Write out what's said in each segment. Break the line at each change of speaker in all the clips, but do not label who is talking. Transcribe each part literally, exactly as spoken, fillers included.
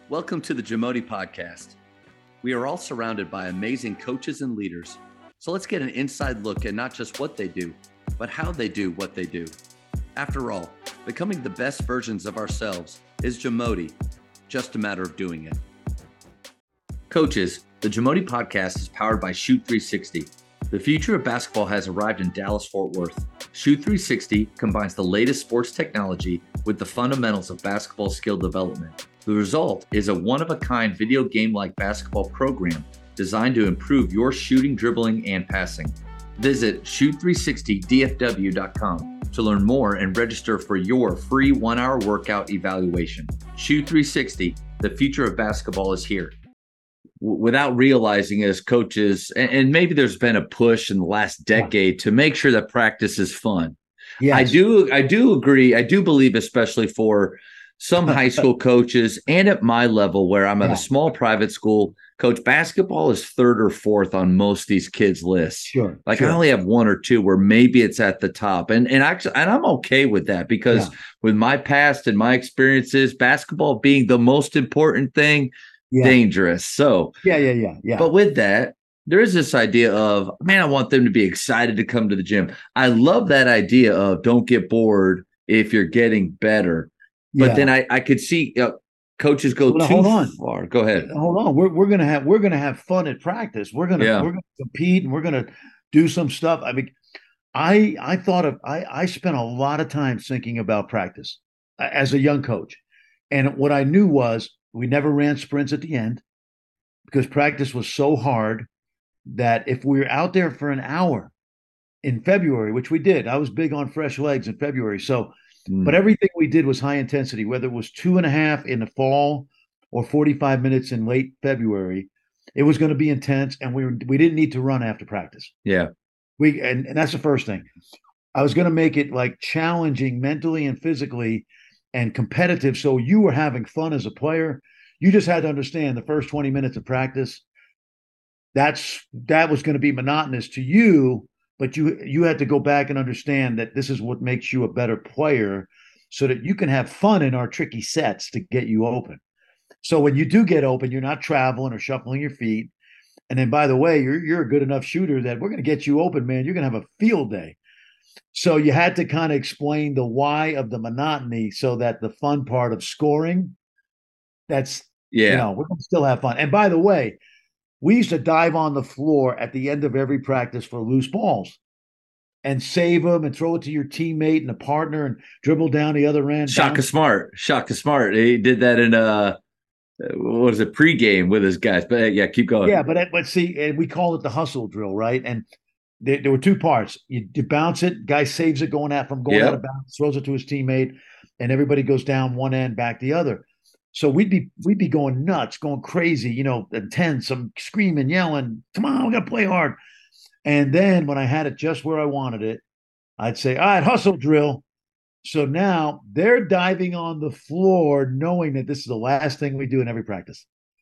Welcome to the Jamodi Podcast. We are all surrounded by amazing coaches and leaders, so let's get an inside look at not just what they do, but how they do what they do. After all, becoming the best versions of ourselves is Jamodi, just a matter of doing it. Coaches, the Jamodi Podcast is powered by Shoot three sixty. The future of basketball has arrived in Dallas-Fort Worth. Shoot three sixty combines the latest sports technology with the fundamentals of basketball skill development. The result is a one-of-a-kind video game-like basketball program designed to improve your shooting, dribbling, and passing. Visit shoot three sixty d f w dot com to learn more and register for your free one-hour workout evaluation. Shoot three sixty, the future of basketball is here. Without realizing as coaches, and maybe there's been a push in the last decade to make sure that practice is fun. Yes. I do, I do agree. I do believe, especially for some high school coaches and at my level where I'm at yeah. a small private school, coach, basketball is third or fourth on most of these kids' lists. Sure. Like sure. I only have one or two where maybe it's at the top. And and actually, and I'm okay with that because yeah. with my past and my experiences, basketball being the most important thing, Yeah. dangerous. So
yeah, yeah, yeah, yeah.
But with that, there is this idea of, man, I want them to be excited to come to the gym. I love that idea of don't get bored if you're getting better. But yeah. then I, I could see uh, coaches go well, too hold on. far. Go ahead.
Hold on. We're we're gonna have we're gonna have fun at practice. We're gonna yeah. we're gonna compete and we're gonna do some stuff. I mean, I I thought of I I spent a lot of time thinking about practice as a young coach, and what I knew was. We never ran sprints at the end because practice was so hard that if we were out there for an hour in February, which we did, I was big on fresh legs in February. So, mm. but everything we did was high intensity, whether it was two and a half in the fall or forty-five minutes in late February, it was going to be intense. And we were, we didn't need to run after practice.
Yeah.
We, and, and that's the first thing. I was going to make it like challenging mentally and physically and competitive. So you were having fun as a player. You just had to understand the first twenty minutes of practice. That's that was going to be monotonous to you, but you you had to go back and understand that this is what makes you a better player so that you can have fun in our tricky sets to get you open. So when you do get open, you're not traveling or shuffling your feet. And then by the way, you're you're a good enough shooter that we're going to get you open, man. You're going to have a field day. So you had to kind of explain the why of the monotony so that the fun part of scoring, that's, yeah, you know, we're going to still have fun. And by the way, we used to dive on the floor at the end of every practice for loose balls and save them and throw it to your teammate and a partner and dribble down the other end.
Shaka Smart. Shaka Smart. He did that in a, what was it, pregame with his guys. But yeah, keep going.
Yeah, but, but see, and we call it the hustle drill, right? And There, there were two parts. You, you bounce it, guy saves it going out from going yep. out of bounds, throws it to his teammate, and everybody goes down one end, back the other. So we'd be we'd be going nuts, going crazy, you know, intense. I'm screaming, yelling, "Come on, we got to play hard!" And then when I had it just where I wanted it, I'd say, "All right, hustle drill." So now they're diving on the floor, knowing that this is the last thing we do in every practice.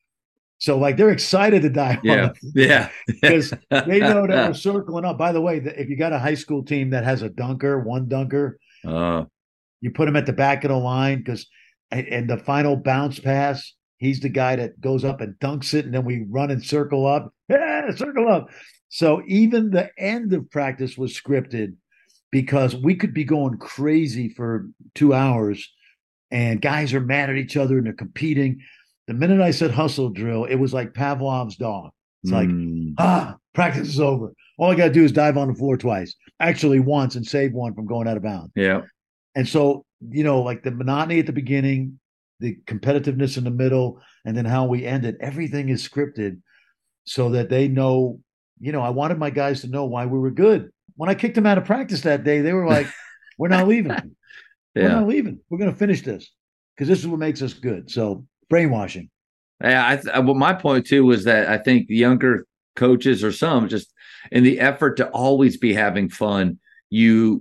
So, like, they're excited to dive
yeah.
on
it. Yeah.
Because they know that we're circling up. By the way, if you got a high school team that has a dunker, one dunker, uh. you put him at the back of the line because, and the final bounce pass, he's the guy that goes up and dunks it, and then we run and circle up. Yeah, circle up. So even the end of practice was scripted because we could be going crazy for two hours, and guys are mad at each other and they're competing. The minute I said hustle drill, it was like Pavlov's dog. It's like, mm. ah, practice is over. All I got to do is dive on the floor twice, actually once, and save one from going out of bounds.
Yeah.
And so, you know, like the monotony at the beginning, the competitiveness in the middle, and then how we ended, everything is scripted so that they know, you know, I wanted my guys to know why we were good. When I kicked them out of practice that day, they were like, we're not leaving. yeah. We're not leaving. We're going to finish this because this is what makes us good. So, brainwashing.
Yeah, I th- well, my point too was that I think younger coaches or some just in the effort to always be having fun, you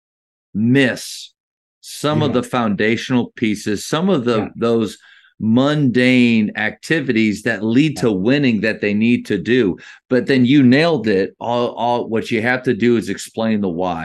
miss some yeah. of the foundational pieces, some of the yeah. those mundane activities that lead to winning that they need to do. But then you nailed it. All, all what you have to do is explain the why.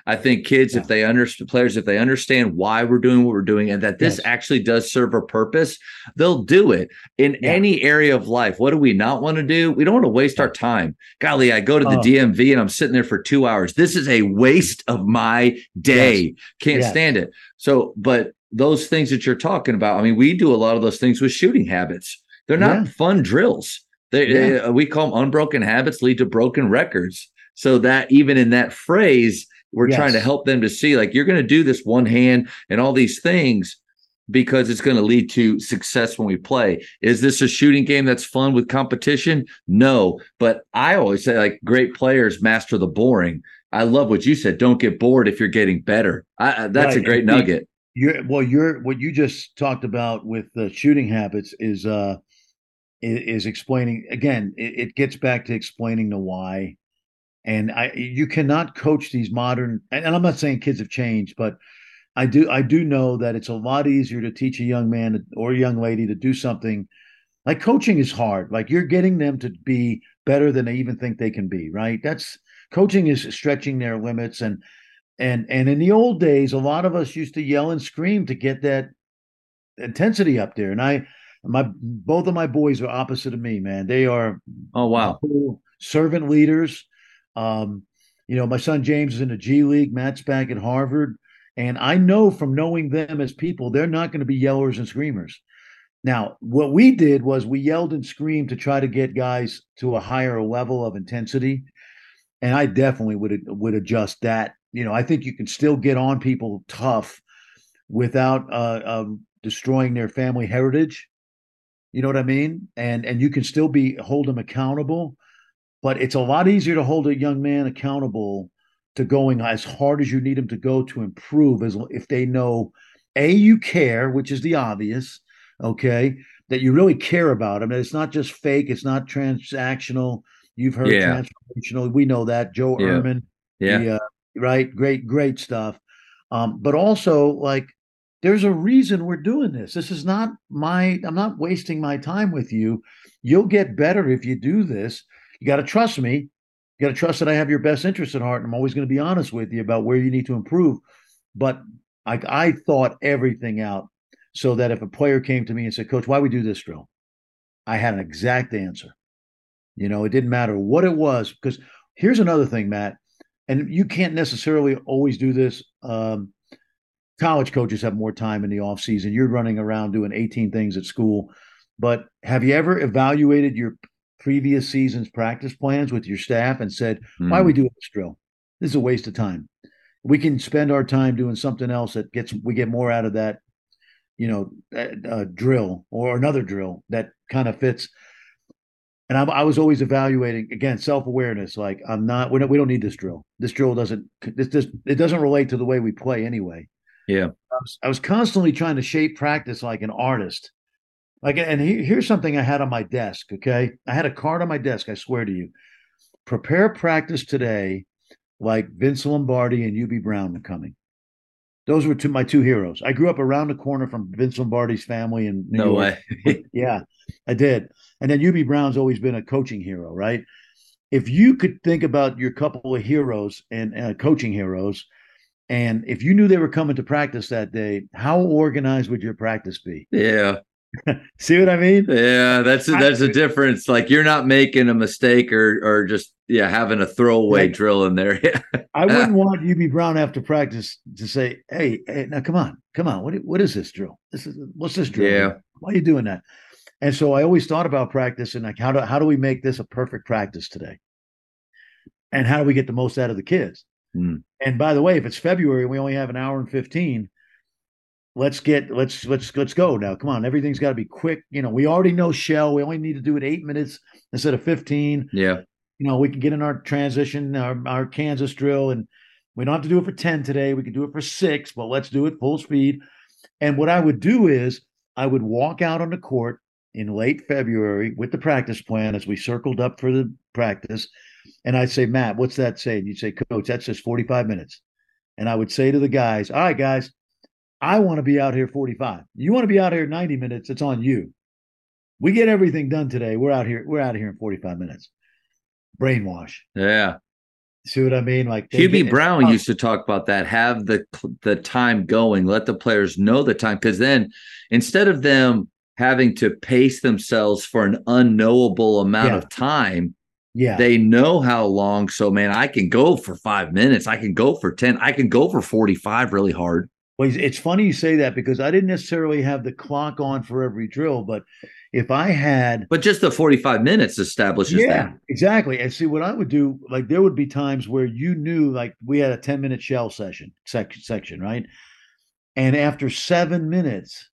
I think kids,
Yeah.
if they understand, players, if they understand why we're doing what we're doing and that this
Yes.
actually does serve a purpose, they'll do it in
Yeah.
any area of life. What do we not want to do? We don't want to waste
Yeah.
our time. Golly, I go to the
Uh,
D M V and I'm sitting there for two hours. This is a waste of my day.
yes.
Can't
Yes.
stand it. So, but those things that you're talking about, I mean, we do a lot of those things with shooting habits. They're not
Yeah.
fun drills. They,
Yeah.
uh, we call them unbroken habits lead to broken records. So that even in that phrase, we're
Yes.
trying to help them to see like you're going to do this one hand and all these things because it's going to lead to success when we play. Is this a shooting game that's fun with competition? No. But I always say like great players master the boring. I love what you said. Don't get bored if you're getting better. I, that's
Right.
a great
And
nugget.
You're well. You're what you just talked about with the shooting habits is uh is, is explaining again. It, it gets back to explaining the why, and I you cannot coach these modern. And, and I'm not saying kids have changed, but I do I do know that it's a lot easier to teach a young man or a young lady to do something. Like coaching is hard. Like you're getting them to be better than they even think they can be. Right. That's coaching is stretching their limits and and and in the old days, a lot of us used to yell and scream to get that intensity up there. And I, my both of my boys are opposite of me, man. They are
Oh, wow.
servant leaders. Um, you know, my son James is in the G League. Matt's back at Harvard, and I know from knowing them as people, they're not going to be yellers and screamers. Now, what we did was we yelled and screamed to try to get guys to a higher level of intensity, and I definitely would would adjust that. You know, I think you can still get on people tough without uh, um, destroying their family heritage. You know what I mean? And and you can still be hold them accountable, but it's a lot easier to hold a young man accountable to going as hard as you need him to go to improve as if they know a you care, which is the obvious, okay, that you really care about him. That it's not just fake, it's not transactional. You've heard
Yeah.
transformational. We know that Joe
Yeah.
Ehrman,
Yeah.
the uh, right, great, great stuff. Um, but also like there's a reason we're doing this. This is not my, I'm not wasting my time with you. You'll get better if you do this. You got to trust me. You got to trust that I have your best interest at heart. And I'm always going to be honest with you about where you need to improve. But I, I thought everything out so that if a player came to me and said, Coach, why we do this drill? I had an exact answer. You know, it didn't matter what it was. Because here's another thing, Matt, and you can't necessarily always do this. Um, college coaches have more time in the off season. You're running around doing eighteen things at school. But have you ever evaluated your previous season's practice plans with your staff and said, why are we doing this drill? This is a waste of time. We can spend our time doing something else that gets, we get more out of that, you know, uh, drill or another drill that kind of fits. And I, I was always evaluating again, self-awareness. Like I'm not, we don't, we don't need this drill. This drill doesn't, this, this, it doesn't relate to the way we play anyway.
Yeah.
I was, I was constantly trying to shape practice like an artist. Like, and he, here's something I had on my desk. Okay. I had a card on my desk. I swear to you, prepare practice today. Like Vince Lombardi and U B Brown were coming. Those were two, my two heroes. I grew up around the corner from Vince Lombardi's family in New
No
York.
way.
Yeah, I did. And then U B Brown's always been a coaching hero, right? If you could think about your couple of heroes and uh, coaching heroes, and if you knew they were coming to practice that day, how organized would your practice be?
Yeah.
See what I mean?
Yeah, that's a, that's a difference. Like you're not making a mistake or or just yeah having a throwaway
Right.
drill in there.
I wouldn't want U B Brown after practice to say, "Hey, hey, now come on, come on. What what is this drill? This is what's this drill?
Yeah.
Why are you doing that?" And so I always thought about practice and like how do how do we make this a perfect practice today? And how do we get the most out of the kids?
Mm.
And by the way, if it's February and we only have an hour and fifteen, let's get let's let's let's go now. Come on, everything's got to be quick. You know, we already know shell. We only need to do it eight minutes instead of fifteen.
Yeah.
You know, we can get in our transition, our, our Kansas drill, and we don't have to do it for ten today. We can do it for six, but let's do it full speed. And what I would do is I would walk out on the court in late February with the practice plan as we circled up for the practice. And I'd say, Matt, what's that say? And you'd say, Coach, that's just forty-five minutes. And I would say to the guys, all right, guys, I want to be out here forty-five. You want to be out here ninety minutes, it's on you. We get everything done today. We're out here, we're out of here in forty-five minutes. Brainwash.
Yeah.
See what I mean? Like they
Hubie
get
Brown used to talk about that. Have the the time going. Let the players know the time, because then instead of them having to pace themselves for an unknowable amount
yeah,
of time,
yeah.
they know how long. So, man, I can go for five minutes. I can go for ten. I can go for forty-five really hard.
Well, it's funny you say that because I didn't necessarily have the clock on for every drill, but if I had,
but just the forty-five minutes establishes
yeah,
that.
exactly. And see, what I would do, like there would be times where you knew, like we had a ten minute shell session sec- section, right? And after seven minutes,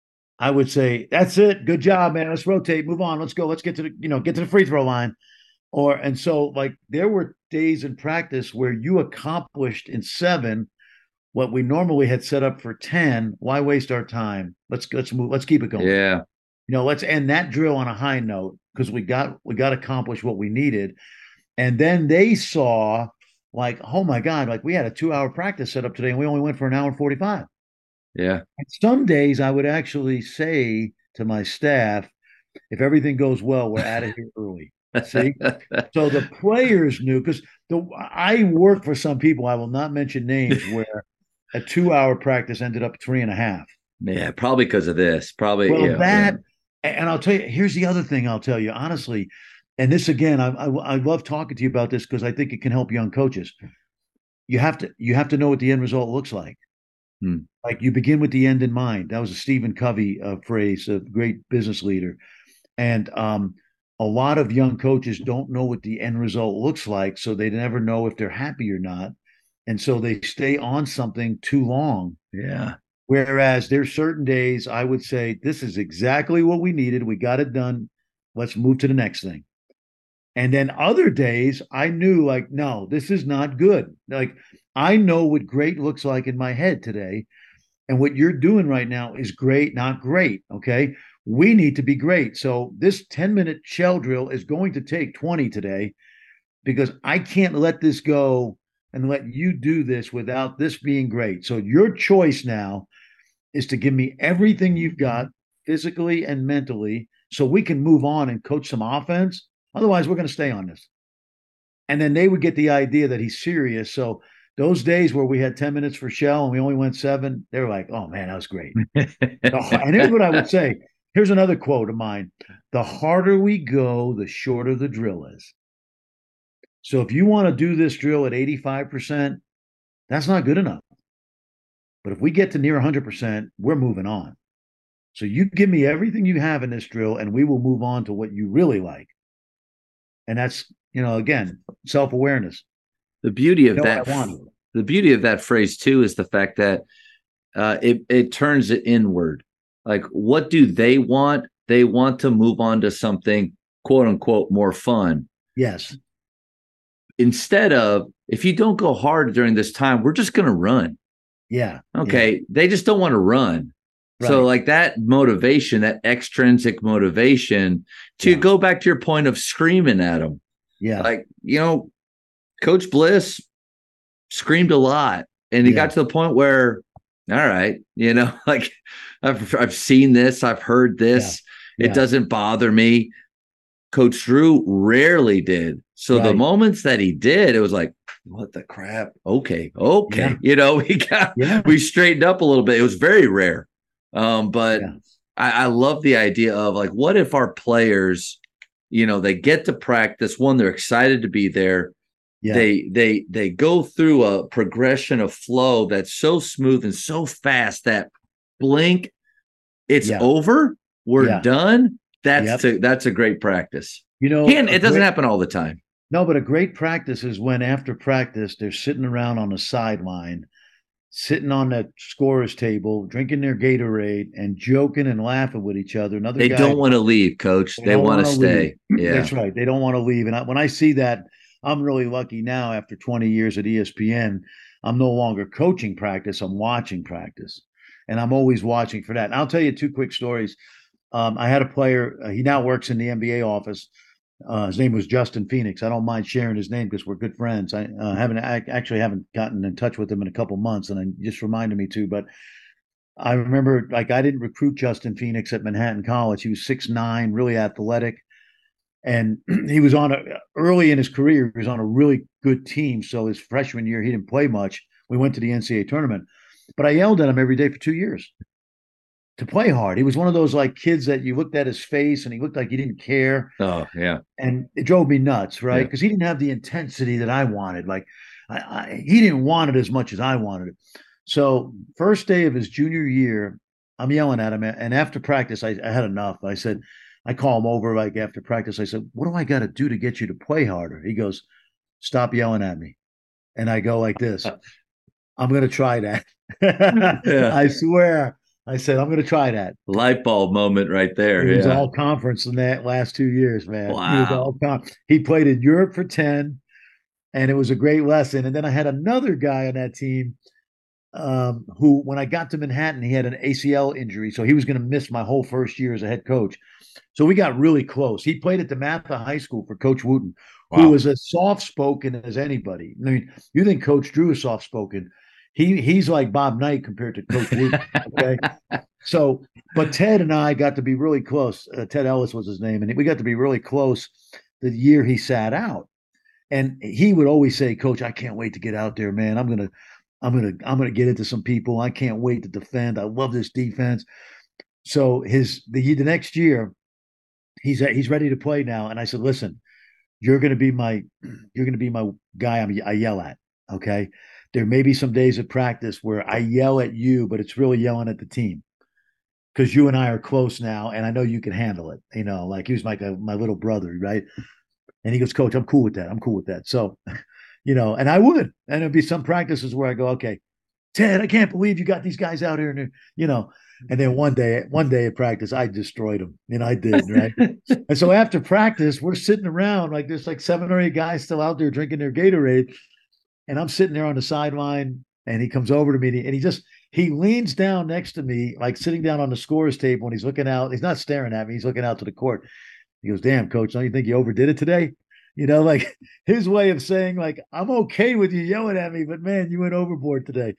I would say, "That's it, good job, man. Let's rotate, move on, let's go, let's get to the, you know, get to the free throw line." Or and so, like there were days in practice where you accomplished in seven what we normally had set up for ten. Why waste our time? Let's let's move. Let's keep it going.
Yeah.
You know, let's end that drill on a high note because we got we got accomplished what we needed. And then they saw like, oh my God, like we had a two hour practice set up today and we only went for an hour and forty-five.
Yeah.
And some days I would actually say to my staff, if everything goes well, we're out of here early. See? So the players knew because the I work for some people, I will not mention names, where a two hour practice ended up three and a half.
Yeah, probably because of this. Probably.
Well,
yeah,
that,
yeah.
and I'll tell you, here's the other thing I'll tell you, honestly, and this again, I, I, I love talking to you about this because I think it can help young coaches. You have to you have to know what the end result looks like.
Hmm.
Like you begin with the end in mind. That was a Stephen Covey uh, phrase, a great business leader. And um, a lot of young coaches don't know what the end result looks like, so they never know if they're happy or not. And so they stay on something too long.
Yeah.
Whereas there's certain days I would say, this is exactly what we needed. We got it done. Let's move to the next thing. And then other days I knew like, no, this is not good. Like I know what great looks like in my head today. And what you're doing right now is great, not great. Okay. We need to be great. So this ten minute shell drill is going to take twenty today because I can't let this go and let you do this without this being great. So your choice now is to give me everything you've got physically and mentally so we can move on and coach some offense. Otherwise, we're going to stay on this. And then they would get the idea that he's serious. So those days where we had ten minutes for shell and we only went seven, they were like, oh man, that was great. And here's what I would say. Here's another quote of mine. The harder we go, the shorter the drill is. So if you want to do this drill at eighty-five percent, that's not good enough. But if we get to near one hundred percent, we're moving on. So you give me everything you have in this drill and we will move on to what you really like. And that's, you know, again, self-awareness.
The beauty of
You know
that, the beauty of that phrase too, is the fact that uh, it, it turns it inward. Like, what do they want? They want to move on to something, quote unquote, more fun.
Yes.
Instead of, if you don't go hard during this time, we're just going to run.
Yeah.
Okay.
Yeah.
They just don't want to run. Right. So like that motivation, that extrinsic motivation to yeah. go back to your point of screaming at them.
Yeah.
Like, you know, Coach Bliss screamed a lot and he yeah. got to the point where, all right, you know, like I've, I've seen this, I've heard this. Yeah. It yeah. doesn't bother me. Coach Drew rarely did. So right. the moments that he did, it was like, what the crap? Okay. Okay. Yeah. You know, we got, yeah. we straightened up a little bit. It was very rare. Um, but yeah. I, I love the idea of like, what if our players, you know, they get to practice, one, they're excited to be there. Yeah. They, they, they go through a progression of flow that's so smooth and so fast that blink, it's yeah. over. We're yeah. done. That's, yep. a, that's a great practice.
You know,
and it doesn't
great,
happen all the time.
No, but a great practice is when after practice, they're sitting around on the sideline, sitting on that scorer's table, drinking their Gatorade and joking and laughing with each other. Another
they
guy,
don't want to leave, Coach. They, they want to stay.
Leave.
Yeah,
that's right. They don't want to leave. And I, when I see that, I'm really lucky now. After twenty years at E S P N, I'm no longer coaching practice. I'm watching practice, and I'm always watching for that. And I'll tell you two quick stories. Um, I had a player. Uh, he now works in the N B A office. Uh, his name was Justin Phoenix. I don't mind sharing his name because we're good friends. I uh, haven't I actually haven't gotten in touch with him in a couple months, and I just reminded me to. But I remember, like, I didn't recruit Justin Phoenix at Manhattan College. He was six nine, really athletic, And he was on a early in his career, he was on a really good team. So his freshman year, he didn't play much. We went to the N C double A tournament, but I yelled at him every day for two years to play hard. He was one of those like kids that you looked at his face and he looked like he didn't care.
Oh, yeah.
And it drove me nuts, right?
Yeah.
Because he didn't have the intensity that I wanted. Like I, I, he didn't want it as much as I wanted it. So first day of his junior year, I'm yelling at him. And after practice, I, I had enough. I said, I call him over like after practice. I said, what do I got to do to get you to play harder? He goes, stop yelling at me. And I go like this, I'm going to try that. Yeah. I swear. I said, I'm going to try that.
Light bulb moment right there.
He
yeah.
was all conference in that last two years, man.
Wow.
He was all con- He played in Europe for ten, and it was a great lesson. And then I had another guy on that team um, who, when I got to Manhattan, he had an A C L injury. So he was going to miss my whole first year as a head coach. So we got really close. He played at DeMatha High School for Coach Wooten, wow. who was as soft-spoken as anybody. I mean, you think Coach Drew is soft-spoken. He he's like Bob Knight compared to Coach Wooten, okay? So, but Ted and I got to be really close. Uh, Ted Ellis was his name, and we got to be really close the year he sat out. And he would always say, Coach, I can't wait to get out there, man. I'm gonna, I'm gonna, I'm gonna get into some people. I can't wait to defend. I love this defense. So his the the next year, he's he's ready to play now. And I said, listen, you're gonna be my, you're gonna be my guy. I'm, I yell at, okay. There may be some days of practice where I yell at you, but it's really yelling at the team because you and I are close now, and I know you can handle it. You know, like he was like a, my little brother, right? And he goes, Coach, I'm cool with that. I'm cool with that. So, you know, and I would. And there'd be some practices where I go, okay, Ted, I can't believe you got these guys out here, and you know. And then one day, one day at practice, I destroyed them, and I did, right? And so after practice, we're sitting around like there's like seven or eight guys still out there drinking their Gatorade. And I'm sitting there on the sideline, and he comes over to me, and he just he leans down next to me, like sitting down on the scores table, and he's looking out. He's not staring at me; he's looking out to the court. He goes, "Damn, Coach, don't you think you overdid it today?" You know, like his way of saying, like, "I'm okay with you yelling at me, but man, you went overboard today."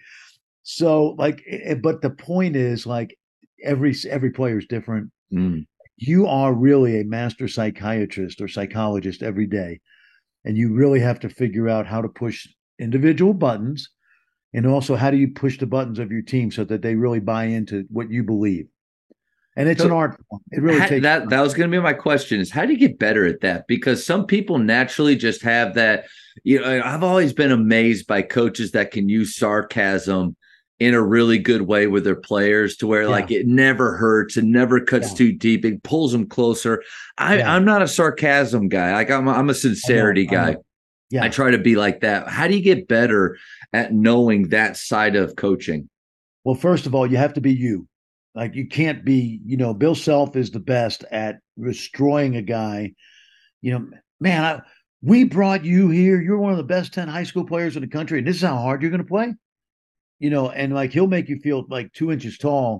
So, like, but the point is, like, every every player is different. Mm. You are really a master psychiatrist or psychologist every day, and you really have to figure out how to push individual buttons, and also how do you push the buttons of your team so that they really buy into what you believe. And it's so, an art. It really
how,
takes
that.
time.
That was going to be my question: is how do you get better at that? Because some people naturally just have that. You know, I've always been amazed by coaches that can use sarcasm in a really good way with their players, to where yeah. like it never hurts, it never cuts yeah. too deep, it pulls them closer. I, yeah. I'm not a sarcasm guy. Like I'm, I'm a sincerity I know, guy. I know. Yeah. I try to be like that. How do you get better at knowing that side of coaching?
Well, first of all, you have to be you. Like you can't be, you know, Bill Self is the best at destroying a guy. You know, man, I, we brought you here. You're one of the best ten high school players in the country, and this is how hard you're going to play. You know, and like he'll make you feel like two inches tall,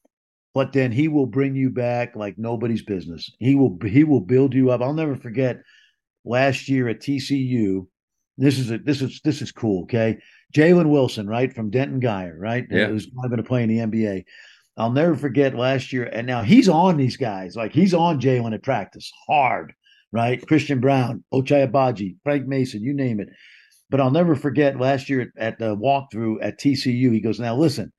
but then he will bring you back like nobody's business. He will he will build you up. I'll never forget last year at T C U. This is a, this is this is cool. Okay, Jalen Wilson, right, from Denton Guyer, right,
yeah,
who's going to play in the N B A. I'll never forget last year, and now he's on these guys. Like he's on Jalen at practice hard, right? Christian Brown, Ochai Agbaji, Frank Mason, you name it. But I'll never forget last year at, at the walkthrough at T C U, he goes, now listen,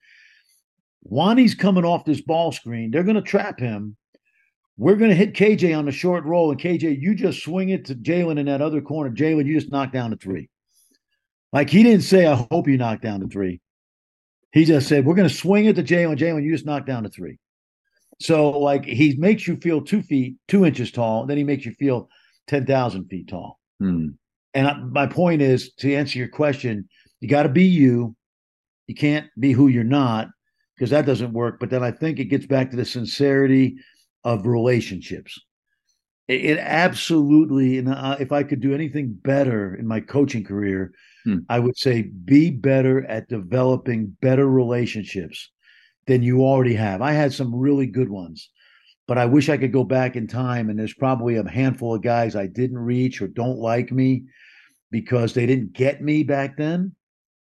Wani's coming off this ball screen. They're going to trap him. We're going to hit K J on the short roll. And K J, you just swing it to Jalen in that other corner. Jalen, you just knock down the three. Like he didn't say, I hope you knock down the three. He just said, we're going to swing it to Jalen. Jalen, you just knock down the three. So like he makes you feel two feet, two inches tall. And then he makes you feel ten thousand feet tall. Hmm. And I, my point is, to answer your question, you got to be you. You can't be who you're not, because that doesn't work. But then I think it gets back to the sincerity of relationships. It, it absolutely, and uh, if I could do anything better in my coaching career, hmm. I would say be better at developing better relationships than you already have. I had some really good ones, but I wish I could go back in time, and there's probably a handful of guys I didn't reach or don't like me because they didn't get me back then.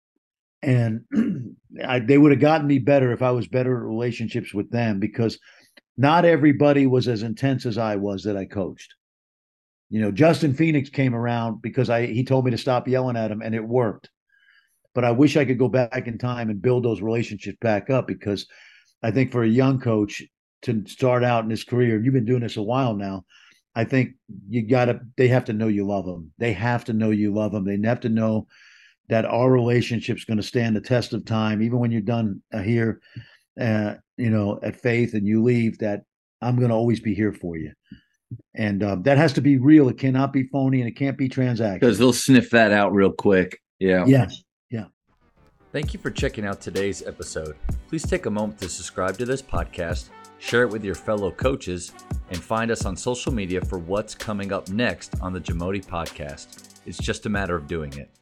And I, they would have gotten me better if I was better at relationships with them, because not everybody was as intense as I was that I coached. You know, Justin Phoenix came around because I he told me to stop yelling at him, and it worked. But I wish I could go back in time and build those relationships back up, because I think for a young coach to start out in his career, you've been doing this a while now, I think you got to, they have to know you love them. They have to know you love them. They have to know that our relationship's going to stand the test of time, even when you're done uh, here, uh, you know, at Faith and you leave, that I'm going to always be here for you. And uh, that has to be real. It cannot be phony, and it can't be transactional.
Because they'll sniff that out real quick. Yeah.
Yes. Yeah.
Thank you for checking out today's episode. Please take a moment to subscribe to this podcast, share it with your fellow coaches, and find us on social media for what's coming up next on the Jamodi Podcast. It's just a matter of doing it.